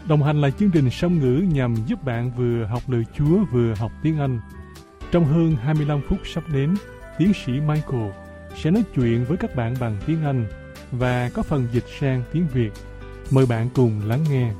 Đồng hành là chương trình song ngữ nhằm giúp bạn vừa học lời Chúa vừa học tiếng Anh. Trong hơn 25 phút sắp đến, tiến sĩ Michael sẽ nói chuyện với các bạn bằng tiếng Anh và có phần dịch sang tiếng Việt. Mời bạn cùng lắng nghe.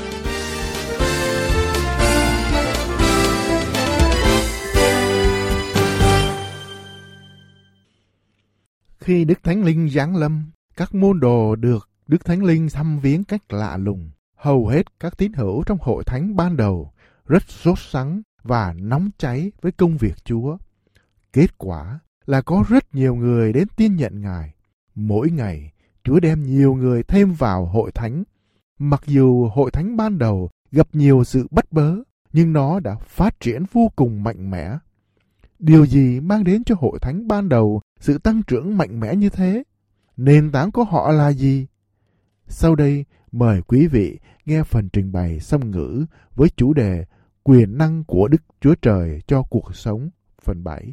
Khi Đức Thánh Linh giáng lâm, các môn đồ được Đức Thánh Linh thăm viếng cách lạ lùng. Hầu hết các tín hữu trong hội thánh ban đầu rất sốt sắng và nóng cháy với công việc Chúa. Kết quả là có rất nhiều người đến tin nhận Ngài. Mỗi ngày, Chúa đem nhiều người thêm vào hội thánh. Mặc dù hội thánh ban đầu gặp nhiều sự bất bớ, nhưng nó đã phát triển vô cùng mạnh mẽ. Điều gì mang đến cho hội thánh ban đầu sự tăng trưởng mạnh mẽ như thế? Nền tảng của họ là gì? Sau đây, mời quý vị nghe phần trình bày song ngữ với chủ đề Quyền năng của Đức Chúa Trời cho cuộc sống, phần 7.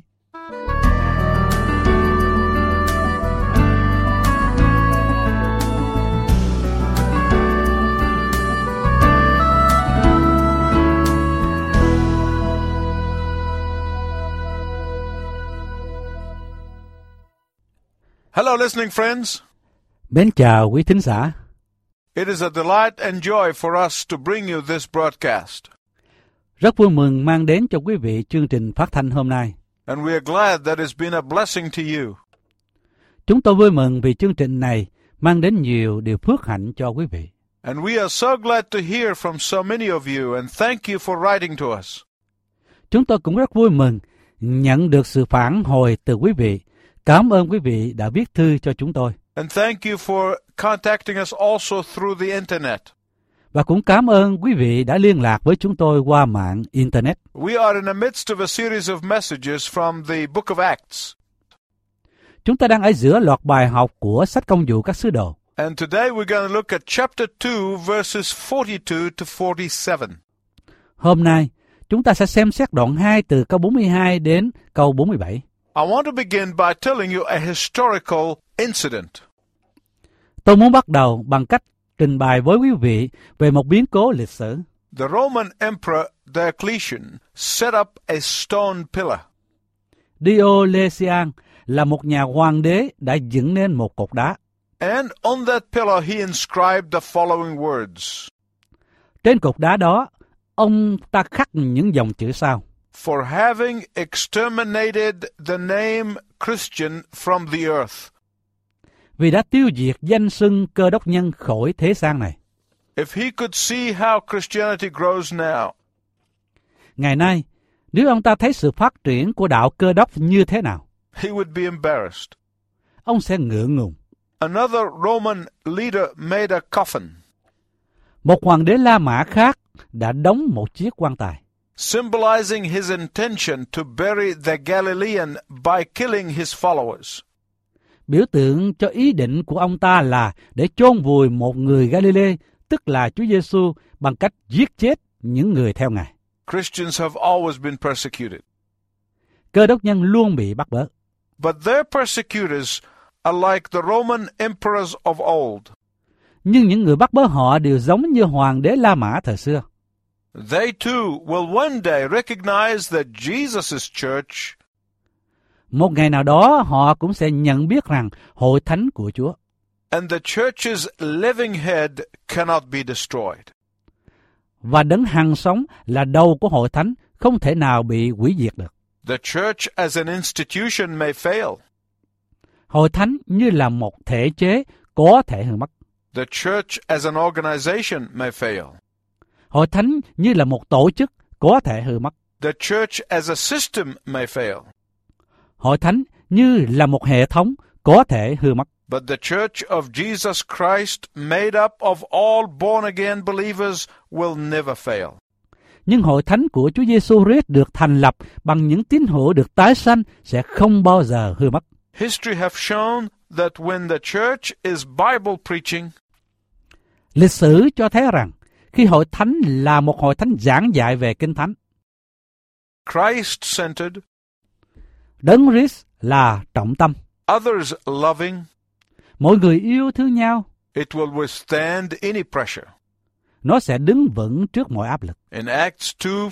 Hello, listening friends. Mến chào quý thính giả. It is a delight and joy for us to bring you this broadcast. Rất vui mừng mang đến cho quý vị chương trình phát thanh hôm nay. And we are glad that it's been a blessing to you. Chúng tôi vui mừng vì chương trình này mang đến nhiều điều phước hạnh cho quý vị. And we are so glad to hear from so many of you and thank you for writing to us. Chúng tôi cũng rất vui mừng nhận được sự phản hồi từ quý vị. Cảm ơn quý vị đã viết thư cho chúng tôi. And thank you for contacting us also through the internet. Và cũng cảm ơn quý vị đã liên lạc với chúng tôi qua mạng Internet. We are in the midst of a series of messages from the book of Acts. Chúng ta đang ở giữa loạt bài học của sách Công vụ các sứ đồ. And today we're going to look at chapter 2, verses 42 to 47. Hôm nay, chúng ta sẽ xem xét đoạn 2 từ câu 42 đến câu 47. I want to begin by telling you a historical incident. Tôi muốn bắt đầu bằng cách trình bày với quý vị về một biến cố lịch sử. The Roman Emperor Diocletian set up a stone pillar. Diocletian là một nhà hoàng đế đã dựng nên một cột đá. And on that pillar he inscribed the following words. Trên cột đá đó, ông ta khắc những dòng chữ sau. For having exterminated the name Christian from the earth. Vì đã tiêu diệt danh xưng Cơ Đốc nhân khỏi thế gian này. If he could see how Christianity grows now. Ngày nay, nếu ông ta thấy sự phát triển của đạo Cơ Đốc như thế nào, he would be embarrassed. ông sẽ ngượng ngùng. Another Roman leader made a coffin. Một hoàng đế La Mã khác đã đóng một chiếc quan tài, symbolizing his intention to bury the Galilean by killing his followers. Biểu tượng cho ý định của ông ta là để chôn vùi một người Galilee, tức là Chúa Giêsu, bằng cách giết chết những người theo Ngài. Christians have always been persecuted. Cơ đốc nhân luôn bị bắt bớ. But their persecutors are like the Roman emperors of old. Nhưng những người bắt bớ họ đều giống như hoàng đế La Mã thời xưa. They too will one day recognize that Jesus' church, một ngày nào đó họ cũng sẽ nhận biết rằng hội thánh của Chúa and the church's living head cannot be destroyed. Và đấng hằng sống là đầu của hội thánh không thể nào bị hủy diệt được. The church as an institution may fail. Hội thánh như là một thể chế có thể hư mất. The church as an organization may fail. Hội thánh như là một tổ chức có thể hư mất. The church as a system may fail. Hội thánh như là một hệ thống có thể hư mất. But the church of Jesus Christ, made up of all born-again believers, will never fail. Nhưng hội thánh của Chúa Giêsu Christ được thành lập bằng những tín hữu được tái sanh sẽ không bao giờ hư mất. History have shown that when the church is Bible preaching, lịch sử cho thấy rằng khi hội thánh là một hội thánh giảng dạy về Kinh Thánh, Christ-centered, Đấng Christ là trọng tâm, others loving, mọi người yêu thương nhau, it will withstand any pressure. nó sẽ đứng vững trước mọi áp lực. In Acts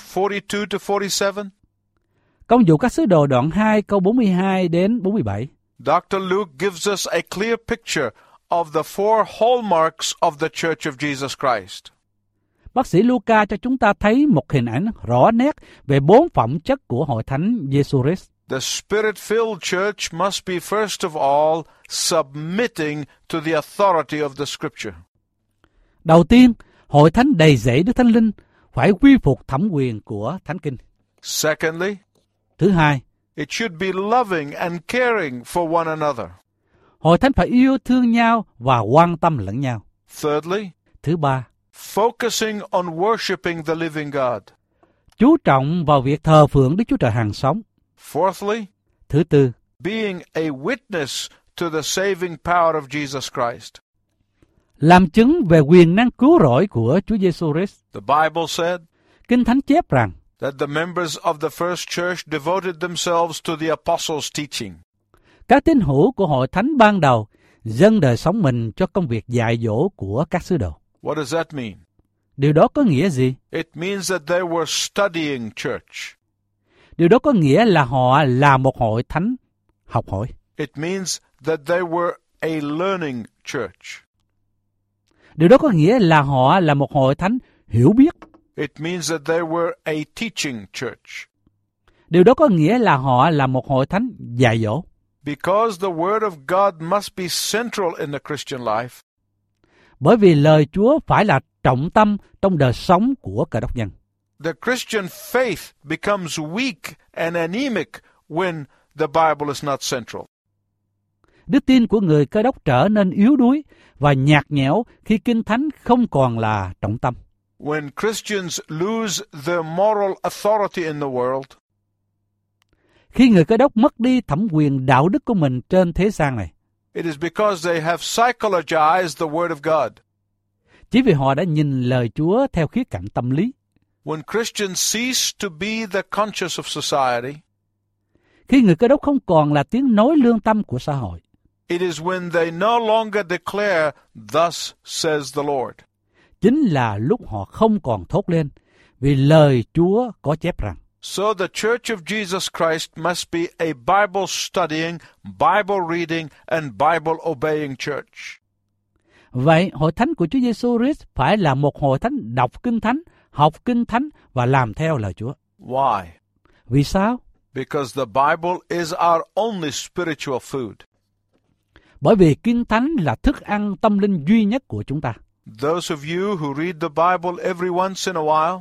2:42-47, Công vụ các sứ đồ đoạn 2 câu 42 đến 47. Dr. Luke gives us a clear picture of the four hallmarks of the Church of Jesus Christ. Bác sĩ Luca cho chúng ta thấy một hình ảnh rõ nét về 4 phẩm chất của hội thánh Giêsu Christ. The Spirit-filled church must be first of all submitting to the authority of the Scripture. Đầu tiên, hội thánh đầy dẫy Đức Thánh Linh phải quy phục thẩm quyền của Thánh Kinh. Secondly, Thứ hai, it should be loving and caring for one another. hội thánh phải yêu thương nhau và quan tâm lẫn nhau. Thirdly, Thứ ba, focusing on worshiping the living God. chú trọng vào việc thờ phượng Đức Chúa Trời hàng sống. Fourthly, Thứ tư, being a witness to the saving power of Jesus Christ. làm chứng về quyền năng cứu rỗi của Chúa Giêsu Christ. The Bible said Kinh Thánh chép rằng that the members of the first church devoted themselves to the apostles' teaching. các tín hữu của hội thánh ban đầu dâng đời sống mình cho công việc dạy dỗ của các sứ đồ. What does that mean? Điều đó có nghĩa gì? It means that they were studying church. Điều đó có nghĩa là họ là một hội thánh học hỏi. It means that they were a learning church. Điều đó có nghĩa là họ là một hội thánh hiểu biết. It means that they were a teaching church. Điều đó có nghĩa là họ là một hội thánh dạy dỗ. Because the Word of God must be central in the Christian life, Bởi vì lời Chúa phải là trọng tâm trong đời sống của Cơ đốc nhân. the Christian faith becomes weak and anemic when the Bible is not central. Đức tin của người Cơ đốc trở nên yếu đuối và nhạt nhẽo khi Kinh Thánh không còn là trọng tâm. When Christians lose their moral authority in the world, Khi người Cơ đốc mất đi thẩm quyền đạo đức của mình trên thế gian này, it is because they have psychologized the Word of God. chỉ vì họ đã nhìn lời Chúa theo khía cạnh tâm lý. When Christians cease to be the conscience of society, Khi người Cơ đốc không còn là tiếng nói lương tâm của xã hội, it is when they no longer declare, "Thus says the Lord." chính là lúc họ không còn thốt lên, vì lời Chúa có chép rằng. So the Church of Jesus Christ must be a Bible studying, Bible reading, and Bible obeying church. Vậy, hội thánh của Chúa Giêsu Christ phải là một hội thánh đọc Kinh Thánh, học Kinh Thánh và làm theo lời Chúa. Why? Vì sao? Because the Bible is our only spiritual food. Bởi vì Kinh Thánh là thức ăn tâm linh duy nhất của chúng ta. Those of you who read the Bible every once in a while,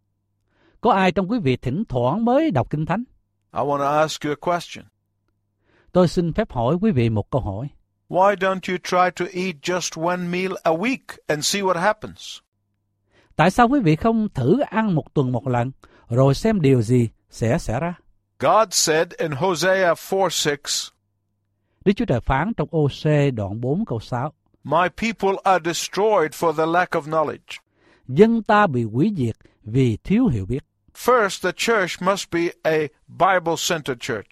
Có ai trong quý vị thỉnh thoảng mới đọc Kinh Thánh? I want to ask you a question. Tôi xin phép hỏi quý vị một câu hỏi. Why don't you try to eat just one meal a week and see what happens? Tại sao quý vị không thử ăn một tuần một lần, rồi xem điều gì sẽ xảy ra? God said in Hosea 4:6, Đức Chúa Trời phán trong Ô-sê đoạn 4 câu 6. "My people are destroyed for the lack of knowledge." Dân ta bị hủy diệt vì thiếu hiểu biết. First, the church must be a Bible-centered church.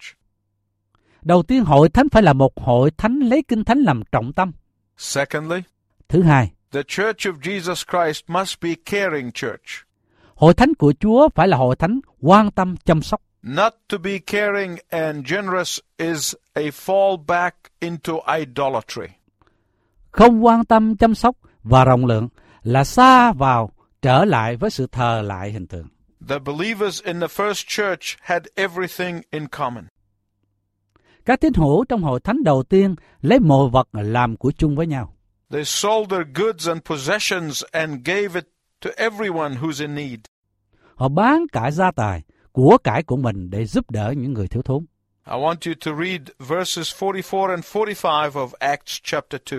Đầu tiên, hội thánh phải là một hội thánh lấy Kinh Thánh làm trọng tâm. Secondly, Thứ hai, the Church of Jesus Christ must be caring church. hội thánh của Chúa phải là hội thánh quan tâm chăm sóc. Not to be caring and generous is a fallback into idolatry. Không quan tâm chăm sóc và rộng lượng là xa vào trở lại với sự thờ lại hình tượng. The believers in the first church had everything in common. Các tín hữu trong hội thánh đầu tiên lấy mọi vật làm của chung với nhau. They sold their goods and possessions and gave it to everyone who's in need. Họ bán cả gia tài, của cải của mình để giúp đỡ những người thiếu thốn. I want you to read verses 44 and 45 of Acts chapter 2.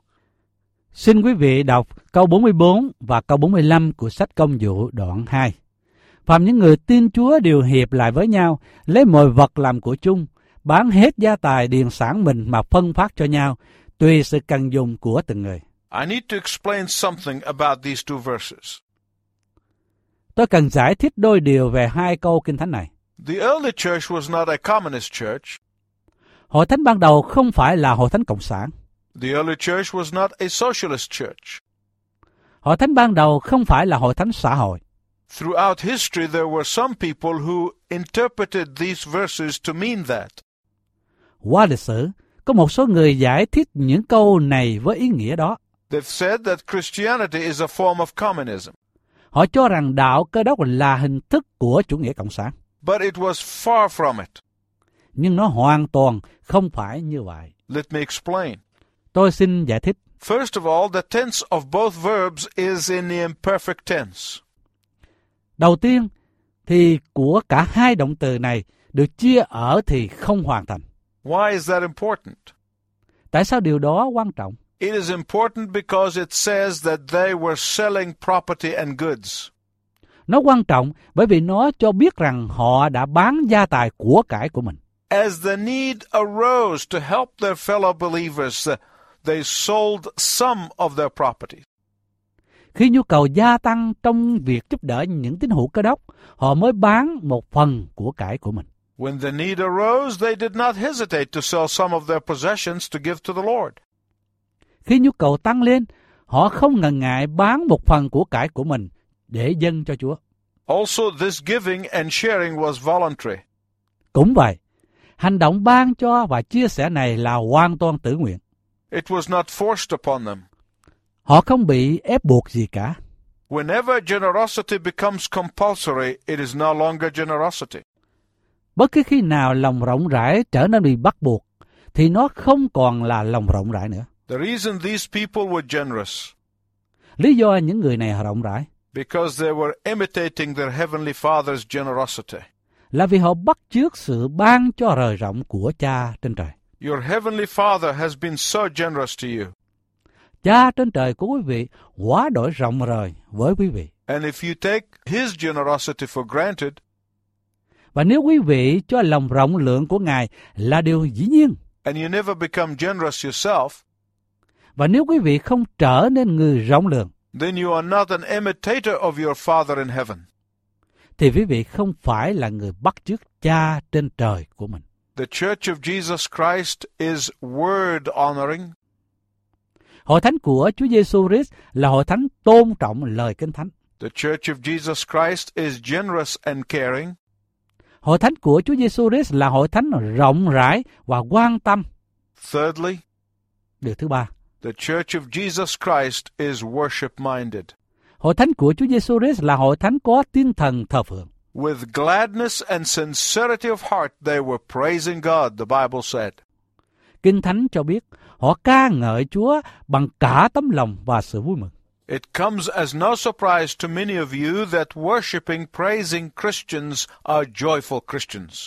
Xin quý vị đọc câu 44 và câu 45 của sách Công vụ đoạn 2. Phàm những người tin Chúa đều hiệp lại với nhau, lấy mọi vật làm của chung, bán hết gia tài điền sản mình mà phân phát cho nhau, tùy sự cần dùng của từng người. I need to explain something about these two verses. Tôi cần giải thích đôi điều về hai câu Kinh Thánh này. The early church was not a communist church. Hội thánh ban đầu không phải là hội thánh cộng sản. The early church was not a socialist church. Hội thánh ban đầu không phải là hội thánh xã hội. Throughout history, there were some people who interpreted these verses to mean that. Qua lịch sử, có một số người giải thích những câu này với ý nghĩa đó. They've said that Christianity is a form of communism. Họ cho rằng đạo Cơ Đốc là hình thức của chủ nghĩa cộng sản. But it was far from it. Nhưng nó hoàn toàn không phải như vậy. Let me explain. Tôi xin giải thích. First of all, the tense of both verbs is in the imperfect tense. Đầu tiên, thì của cả hai động từ này được chia ở thì không hoàn thành. Why is that important? Tại sao điều đó quan trọng? It is important because it says that they were selling property and goods. Nó quan trọng bởi vì nó cho biết rằng họ đã bán gia tài của cải của mình. As the need arose to help their fellow believers, they sold some of their property. Khi nhu cầu gia tăng trong việc giúp đỡ những tín hữu Cơ Đốc, họ mới bán một phần của cải của mình. When the need arose, they did not hesitate to sell some of their possessions to give to the Lord. Khi nhu cầu tăng lên, họ không ngần ngại bán một phần của cải của mình để dâng cho Chúa. Also, this giving and sharing was voluntary. Cũng vậy, hành động ban cho và chia sẻ này là hoàn toàn tự nguyện. It was not forced upon them. Họ không bị ép buộc gì cả. Whenever generosity becomes compulsory, it is no longer generosity. Bất cứ khi nào lòng rộng rãi trở nên bị bắt buộc, thì nó không còn là lòng rộng rãi nữa. The reason these people were generous, Lý do những người này rộng rãi, because they were imitating their heavenly Father's generosity. là vì họ bắt chước sự ban cho rời rộng của Cha trên trời. Your heavenly Father has been so generous to you. Cha trên trời của quý vị quá đổi rộng rời với quý vị. And if you take His generosity for granted, Và nếu quý vị cho lòng rộng lượng của Ngài là điều dĩ nhiên, and you never become generous yourself, và nếu quý vị không trở nên người rộng lượng, then you are not an imitator of your Father in heaven. thì quý vị không phải là người bắt chước Cha trên trời của mình. The Church of Jesus Christ is word honoring. Hội thánh của Chúa Giêsu Christ là hội thánh tôn trọng lời Kinh Thánh. The Church of Jesus Christ is generous and caring. Hội thánh của Chúa Giêsu Christ là hội thánh rộng rãi và quan tâm. Thirdly, Điều thứ ba, the Church of Jesus Christ is worship-minded. hội thánh của Chúa Giêsu Christ là hội thánh có tinh thần thờ phượng. With gladness and sincerity of heart, they were praising God, the Bible said. Kinh Thánh cho biết họ ca ngợi Chúa bằng cả tấm lòng và sự vui mừng. It comes as no surprise to many of you that worshiping, praising Christians are joyful Christians.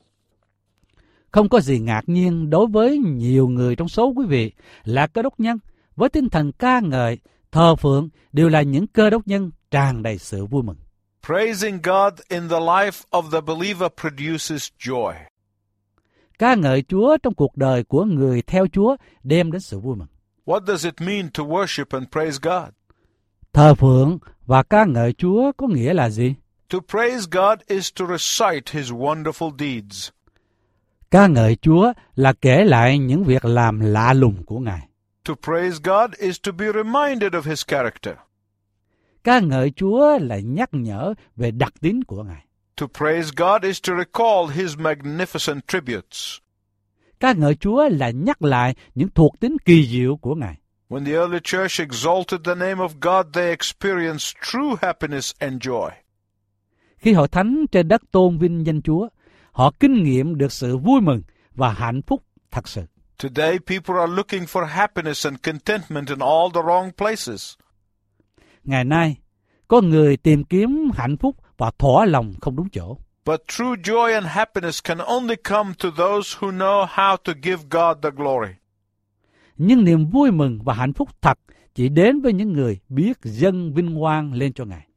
Không có gì ngạc nhiên đối với nhiều người trong số quý vị là Cơ Đốc nhân với tinh thần ca ngợi, thờ phượng đều là những Cơ Đốc nhân tràn đầy sự vui mừng. Praising God in the life of the believer produces joy. Ca ngợi Chúa trong cuộc đời của người theo Chúa đem đến sự vui mừng. What does it mean to worship and praise God? Thờ phượng và ca ngợi Chúa có nghĩa là gì? To praise God is to recite His wonderful deeds. Ca ngợi Chúa là kể lại những việc làm lạ lùng của Ngài. To praise God is to be reminded of His character. Ca ngợi Chúa là nhắc nhở về đặc tính của Ngài. To praise God is to recall His magnificent tributes. Ca ngợi Chúa là nhắc lại những thuộc tính kỳ diệu của Ngài. When the early church exalted the name of God, they experienced true happiness and joy. Khi hội thánh trên đất tôn vinh danh Chúa, họ kinh nghiệm được sự vui mừng và hạnh phúc thật sự. Today, people are looking for happiness and contentment in all the wrong places. Ngày nay, có người tìm kiếm hạnh phúc và thỏa lòng không đúng chỗ. But true joy and happiness can only come to those who know how to give God the glory. Nhưng niềm vui mừng và hạnh phúc thật chỉ đến với những người biết dâng vinh quang lên cho Ngài.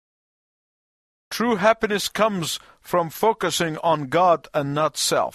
True happiness comes from focusing on God and not self.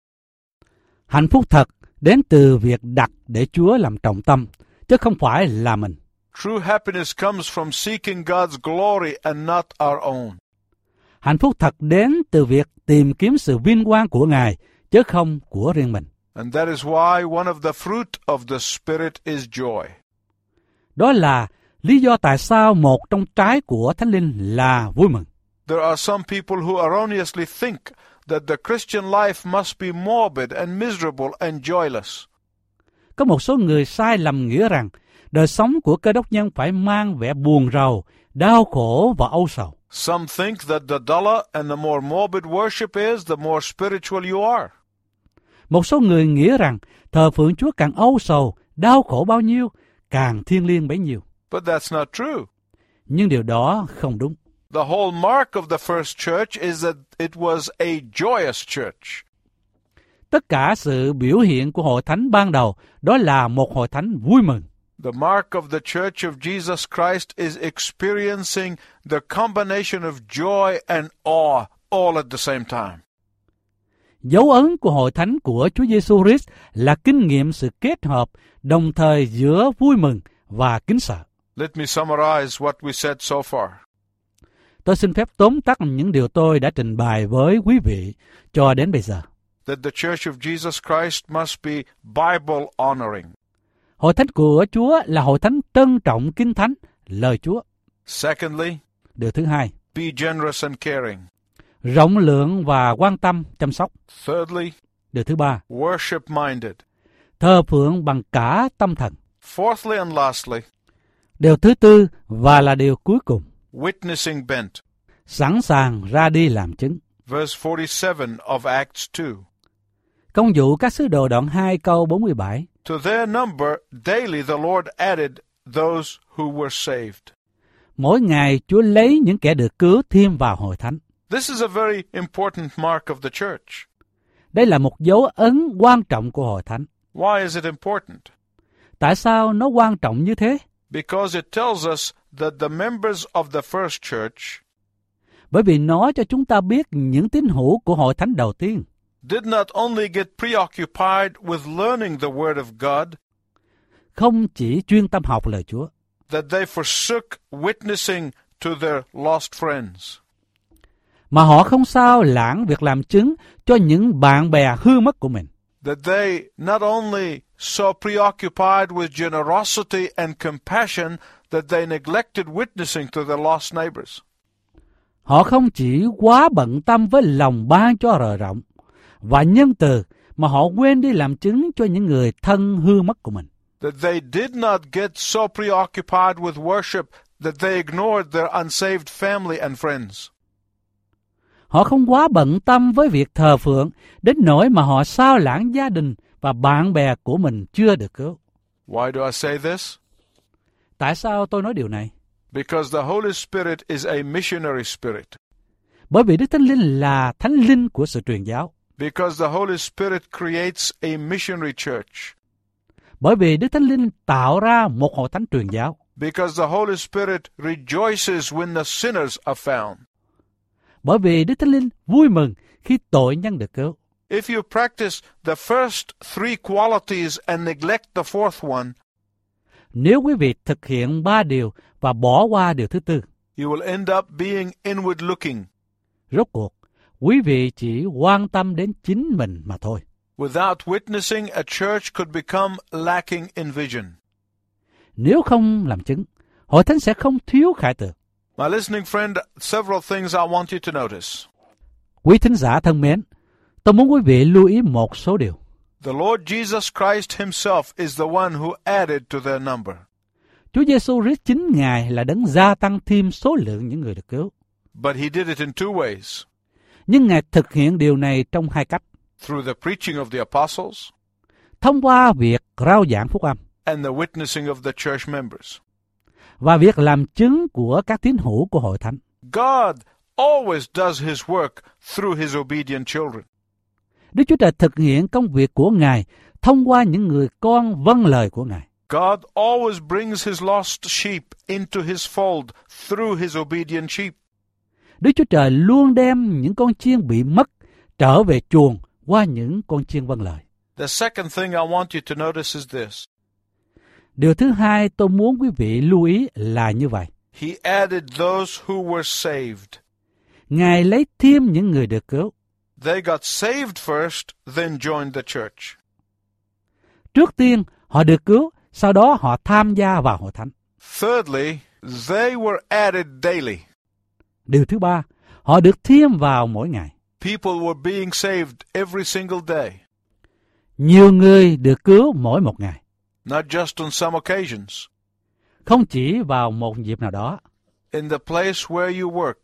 Hạnh phúc thật đến từ việc đặt để Chúa làm trọng tâm, chứ không phải là mình. True happiness comes from seeking God's glory and not our own. Hạnh phúc thật đến từ việc tìm kiếm sự vinh quang của Ngài, chứ không của riêng mình. And that is why one of the fruit of the Spirit is joy. Đó là Lý do tại sao một trong trái của Thánh Linh là vui mừng. There are some people who erroneously think that the Christian life must be morbid and miserable and joyless. Có một số người sai lầm nghĩa rằng đời sống của Cơ Đốc nhân phải mang vẻ buồn rầu, đau khổ và âu sầu. Some think that the duller and the more morbid worship is, the more spiritual you are. Một số người nghĩ rằng thờ phượng Chúa càng âu sầu, đau khổ bao nhiêu, càng thiêng liêng bấy nhiêu. But that's not true. Nhưng điều đó không đúng. The whole mark of the first church is that it was a joyous church. Tất cả sự biểu hiện của hội thánh ban đầu đó là một hội thánh vui mừng. The mark of the Church of Jesus Christ is experiencing the combination of joy and awe all at the same time. Dấu ấn của hội thánh của Chúa Giêsu Christ là kinh nghiệm sự kết hợp đồng thời giữa vui mừng và kính sợ. Let me summarize what we said so far. Tôi xin phép tóm tắt những điều tôi đã trình bày với quý vị cho đến bây giờ. That the Church of Jesus Christ must be Bible honoring. Hội thánh của Chúa là hội thánh trân trọng kinh thánh, lời Chúa. Secondly, Điều thứ hai, be generous and caring. rộng lượng và quan tâm, chăm sóc. Thirdly, Điều thứ ba, worship minded. thờ phượng bằng cả tâm thần. Fourthly and lastly, Điều thứ tư và là điều cuối cùng, witnessing bent. sẵn sàng ra đi làm chứng. Verse 47 of Acts 2. Công vụ các sứ đồ đoạn 2 câu 47. To their number daily the Lord added those who were saved. Mỗi ngày Chúa lấy những kẻ được cứu thêm vào hội thánh. This is a very important mark of the church. Đây là một dấu ấn quan trọng của hội thánh. Why is it important? Tại sao nó quan trọng như thế? Because it tells us that the members of the first church Bởi vì nó cho chúng ta biết những tín hữu của hội thánh đầu tiên did not only get preoccupied with learning the Word of God, không chỉ chuyên tâm học lời Chúa, that they forsook witnessing to their lost friends. mà họ không sao lãng việc làm chứng cho những bạn bè hư mất của mình. That they not only so preoccupied with generosity and compassion that they neglected witnessing to their lost neighbors. Họ không chỉ quá bận tâm với lòng ban cho rời rộng và nhân từ, mà họ quên đi làm chứng cho những người thân hư mất của mình. That they did not get so preoccupied with worship that they ignored their unsaved family and friends. Họ không quá bận tâm với việc thờ phượng đến nỗi mà họ sao lãng gia đình và bạn bè của mình chưa được cứu. Why do I say this? Tại sao tôi nói điều này? Because the Holy Spirit is a missionary spirit. Bởi vì Đức Thánh Linh là thánh linh của sự truyền giáo. Because the Holy Spirit creates a missionary church. Bởi vì Đức Thánh Linh tạo ra một hội thánh truyền giáo. Because the Holy Spirit rejoices when the sinners are found. Bởi vì Đức Thánh Linh vui mừng khi tội nhân được cứu. If you practice the first three qualities and neglect the fourth one, Nếu quý vị thực hiện 3 điều và bỏ qua điều thứ tư, you will end up being inward looking. rốt cuộc, quý vị chỉ quan tâm đến chính mình mà thôi. Without witnessing, a church could become lacking in vision. Nếu không làm chứng, hội thánh sẽ không thiếu khải tượng. My listening friend, several things I want you to notice. Quý thính giả thân mến, tôi muốn quý vị lưu ý một số điều. The Lord Jesus Christ himself is the one who added to their number. Chúa Giêsu Christ chính Ngài là đấng gia tăng thêm số lượng những người được cứu. But he did it in two ways. Nhưng Ngài thực hiện điều này trong 2 cách. Through the preaching of the apostles Thông qua việc rao giảng phúc âm and the witnessing of the church members. và việc làm chứng của các tín hữu của hội thánh. God always does his work through his obedient children. Đức Chúa Trời thực hiện công việc của Ngài thông qua những người con vâng lời của Ngài. God always brings his lost sheep into his fold through his obedient sheep. Đức Chúa Trời luôn đem những con chiên bị mất trở về chuồng qua những con chiên vâng lời. The second thing I want you to notice is this. Điều thứ hai tôi muốn quý vị lưu ý là như vậy. He added those who were saved. Ngài lấy thêm những người được cứu. They got saved first, then joined the church. Trước tiên họ được cứu, sau đó họ tham gia vào hội thánh. Thirdly, they were added daily. Điều thứ ba, họ được thêm vào mỗi ngày. People were being saved every single day, Nhiều người được cứu mỗi một ngày, not just on some occasions. không chỉ vào một dịp nào đó. In the place where you work,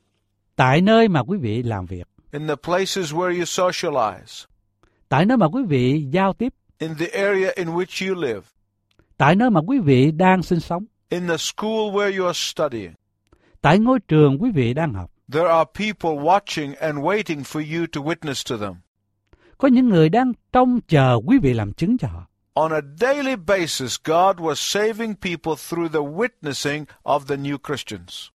Tại nơi mà quý vị làm việc, in the places where you socialize, tại nơi mà quý vị giao tiếp, in the area in which you live, tại nơi mà quý vị đang sinh sống, in the school where you are studying. tại ngôi trường quý vị đang học. There are people watching and waiting for you to witness to them. Có những người đang trông chờ quý vị làm chứng cho họ. On a daily basis, God was saving people through the witnessing of the new Christians.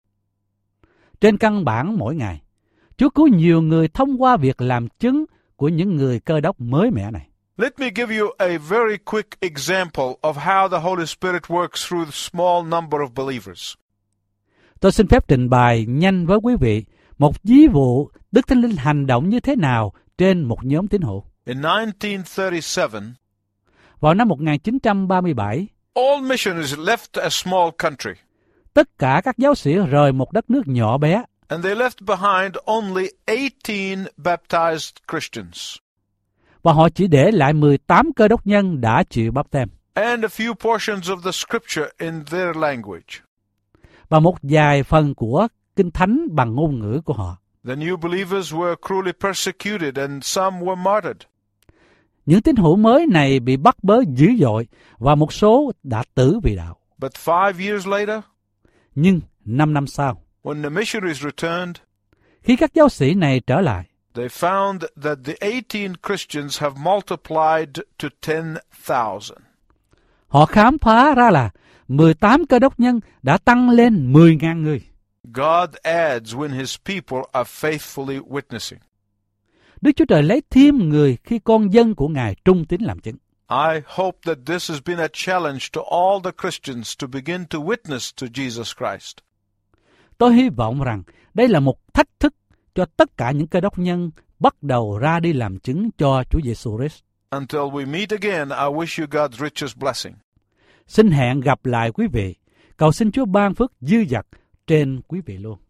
Trên căn bản mỗi ngày, Chúa cứu nhiều người thông qua việc làm chứng của những người Cơ Đốc mới mẻ này. Let me give you a very quick example of how the Holy Spirit works through the small number of believers. Tôi xin phép trình bày nhanh với quý vị một ví dụ Đức Thánh Linh hành động như thế nào trên một nhóm tín hữu. In 1937, Vào năm 1937, all missionaries left a small country, tất cả các giáo sĩ rời một đất nước nhỏ bé, and they left behind only 18 baptized Christians và họ chỉ để lại 18 Cơ Đốc nhân đã chịu báp têm and a few portions of the scripture in their language. và một vài phần của Kinh Thánh bằng ngôn ngữ của họ. The new believers were cruelly persecuted and some were martyred. Những tín hữu mới này bị bắt bớ dữ dội và một số đã tử vì đạo. But 5 years later, Nhưng 5 năm sau, when the missionaries returned, khi các giáo sĩ này trở lại, they found that the 18 Christians have multiplied to 10,000. họ khám phá ra là 18 Cơ Đốc nhân đã tăng lên 10.000 người. God adds when his people are faithfully witnessing. Đức Chúa Trời lấy thêm người khi con dân của Ngài trung tín làm chứng. I hope that this has been a challenge to all the Christians to begin to witness to Jesus Christ. Tôi hy vọng rằng đây là một thách thức cho tất cả những Cơ Đốc nhân bắt đầu ra đi làm chứng cho Chúa Giêsu Christ. Until we meet again, I wish you God's richest blessing. Xin hẹn gặp lại quý vị. Cầu xin Chúa ban phước dư dật trên quý vị luôn.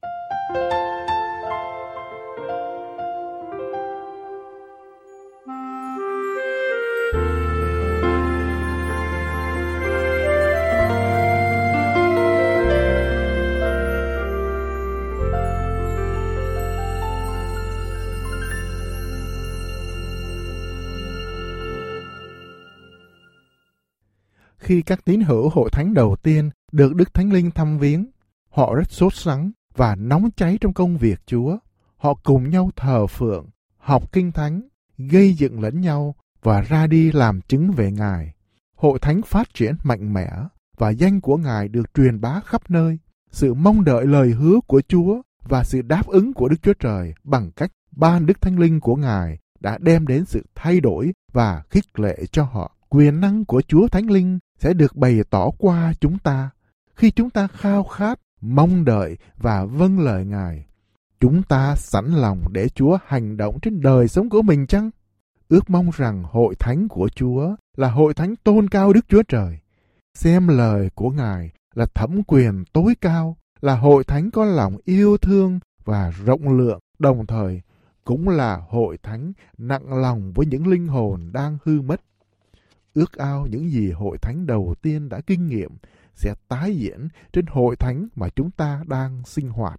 Khi các tín hữu hội thánh đầu tiên được Đức Thánh Linh thăm viếng, họ rất sốt sắng và nóng cháy trong công việc Chúa. Họ cùng nhau thờ phượng, học kinh thánh, gây dựng lẫn nhau và ra đi làm chứng về Ngài. Hội thánh phát triển mạnh mẽ và danh của Ngài được truyền bá khắp nơi. Sự mong đợi lời hứa của Chúa và sự đáp ứng của Đức Chúa Trời bằng cách ban Đức Thánh Linh của Ngài đã đem đến sự thay đổi và khích lệ cho họ. Quyền năng của Chúa Thánh Linh sẽ được bày tỏ qua chúng ta khi chúng ta khao khát, mong đợi và vâng lời Ngài. Chúng ta sẵn lòng để Chúa hành động trên đời sống của mình chăng? Ước mong rằng hội thánh của Chúa là hội thánh tôn cao Đức Chúa Trời. Xem lời của Ngài là thẩm quyền tối cao, là hội thánh có lòng yêu thương và rộng lượng, đồng thời cũng là hội thánh nặng lòng với những linh hồn đang hư mất. Ước ao những gì hội thánh đầu tiên đã kinh nghiệm sẽ tái diễn trên hội thánh mà chúng ta đang sinh hoạt.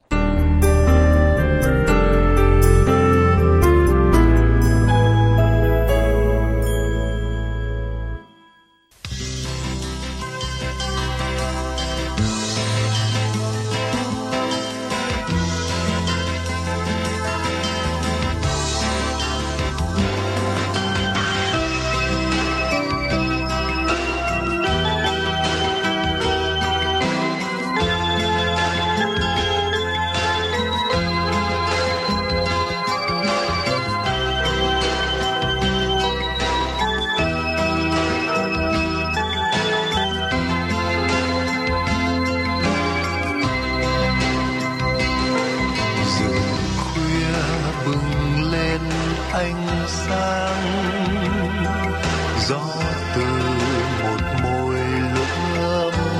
ánh sáng gió từ một môi lúc ấm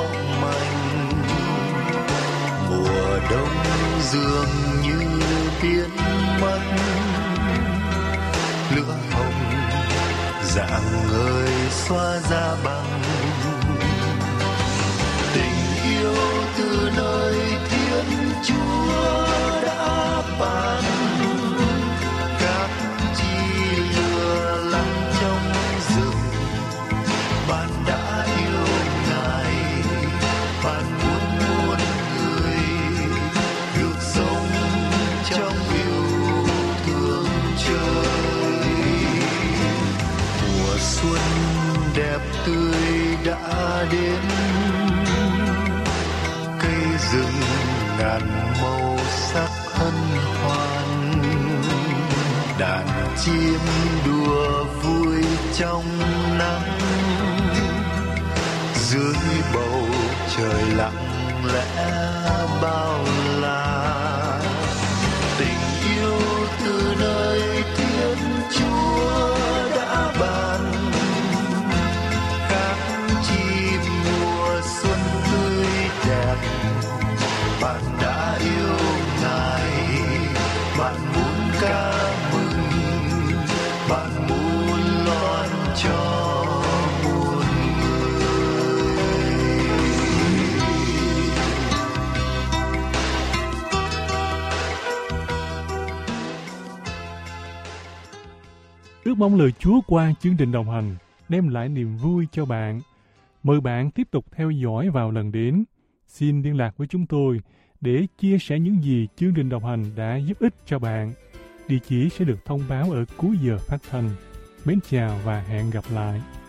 dường như biến mất, lửa hồng rạng ngời xóa ra băng. Tình yêu từ nơi Thiên Chúa đã ban, các chi lửa lặng trong rừng. Bạn đã yêu Ngài, bạn muốn muôn người được sống trong yêu thương trời. Mùa xuân đẹp tươi đã đến, cây rừng ngàn màu sắc hân hoan, đàn chim đùa vui trong nắng, dưới bầu trời lặng lẽ bao la. Tình yêu từ nơi Thiên Chúa đã ban, các chim mùa xuân tươi đẹp. Bạn đã yêu Ngài, bạn muốn ca mừng, bạn muốn loan cho muôn người. Ước mong lời Chúa qua chương trình đồng hành đem lại niềm vui cho bạn. Mời bạn tiếp tục theo dõi vào lần đến. Xin liên lạc với chúng tôi để chia sẻ những gì chương trình đồng hành đã giúp ích cho bạn. Địa chỉ sẽ được thông báo ở cuối giờ phát thanh. Mến chào và hẹn gặp lại.